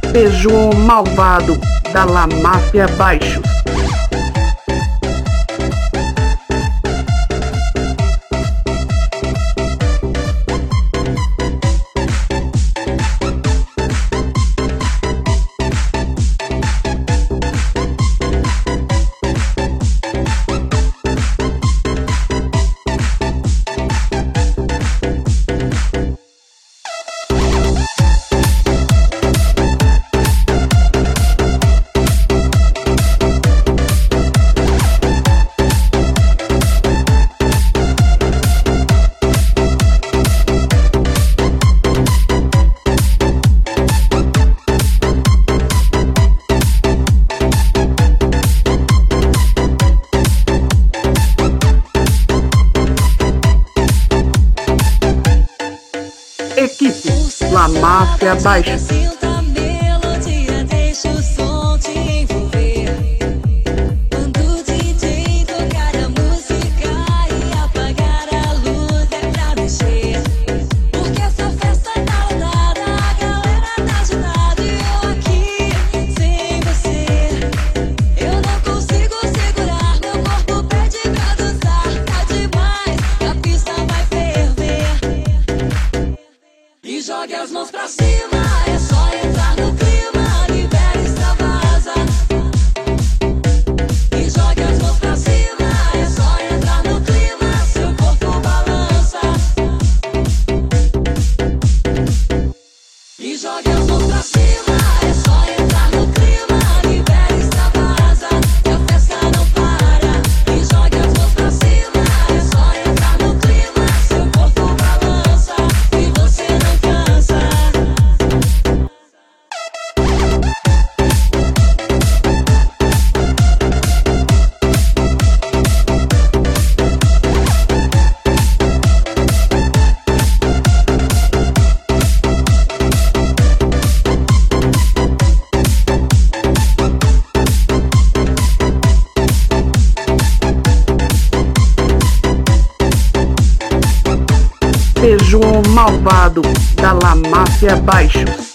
João malvado da La Máfia Baixos. Equipe La Máfia Baixos. Jogue as mãos pra cima, é só entrar no clima, libera, extravasa. E jogue as mãos pra cima, é só entrar no clima, seu corpo balança. E jogue as mãos pra cima, é só entrar no clima, libera, extravasa. E a festa não para. E jogue as mãos pra cima, é só entrar no clima, seu corpo balança. E você não cansa. João malvado da La Máfia Baixos.